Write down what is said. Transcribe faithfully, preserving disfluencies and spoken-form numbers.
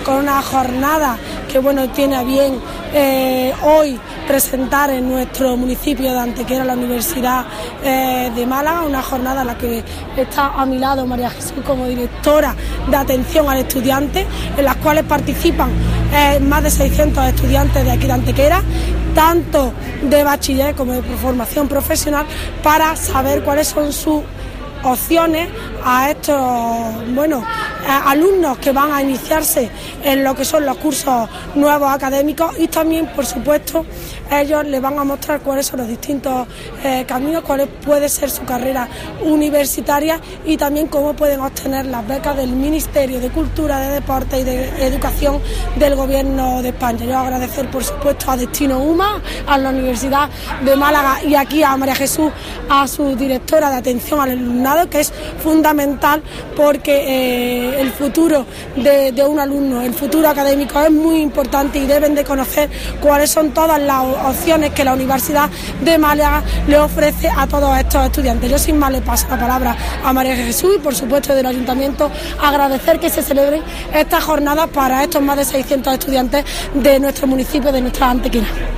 con una jornada que bueno tiene a bien eh, hoy presentar en nuestro municipio de Antequera, la Universidad eh, de Málaga, una jornada en la que está a mi lado María Jesús como directora de atención al estudiante, en las cuales participan eh, más de seiscientos estudiantes de aquí de Antequera, tanto de bachiller como de formación profesional, para saber cuáles son sus opciones a estos bueno a alumnos que van a iniciarse en lo que son los cursos nuevos académicos, y también por supuesto ellos les van a mostrar cuáles son los distintos eh, caminos, cuál puede ser su carrera universitaria y también cómo pueden obtener las becas del Ministerio de Cultura, de Deporte y de Educación del Gobierno de España. Yo agradecer por supuesto a Destino UMA, a la Universidad de Málaga y aquí a María Jesús, a su directora de atención al alumnado, que es fundamental porque eh, el futuro de, de un alumno, el futuro académico es muy importante y deben de conocer cuáles son todas las opciones que la Universidad de Málaga le ofrece a todos estos estudiantes. Yo sin más le paso la palabra a María Jesús y por supuesto del Ayuntamiento agradecer que se celebre esta jornada para estos más de seiscientos estudiantes de nuestro municipio, de nuestra Antequera.